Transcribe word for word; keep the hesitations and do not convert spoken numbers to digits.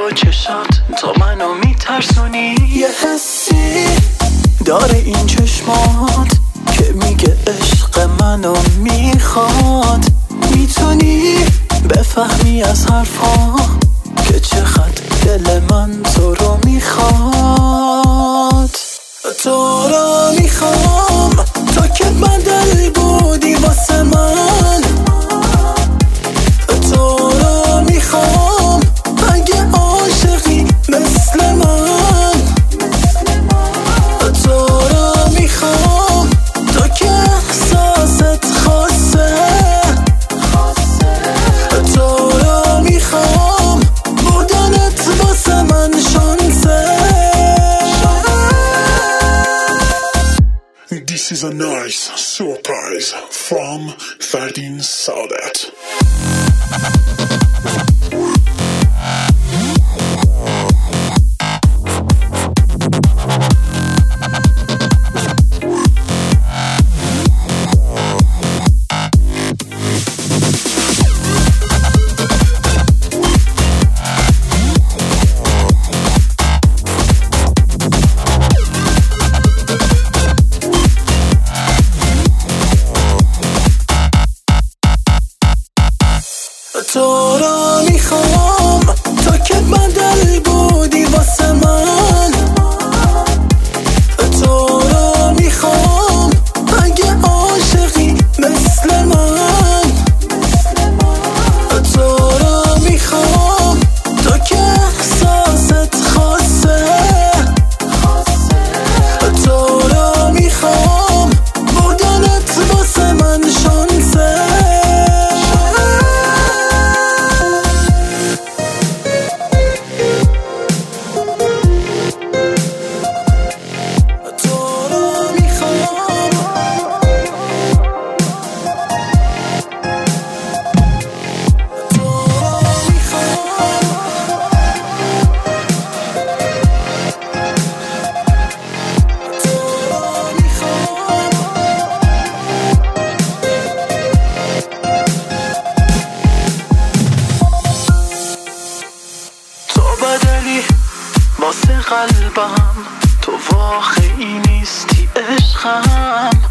با چشات تو منو میترسونی. یه حسی داره این چشمات که میگه عشق منو میخواد. میتونی بفهمی از حرفا که چقدر دل من تو رو میخواد. تو رو میخوام تو که بدل بودی واسه من. تو رو میخوام اگه عاشقی مثل من. تو رو میخوام تو که احساست خاصه. تو رو میخوام بودنت واسه من شانسه. This is a nice surprise from Ferdin Saadet. تو رو میخوام تو که بدل بودی واسه من. تو رو میخوام اگه عاشقی مثل من. تو رو میخوام تو که احساست خاصه. تو رو میخوام بودنت واسه من شانسه. واسه قلبم تو واقعی نیستی عشقم.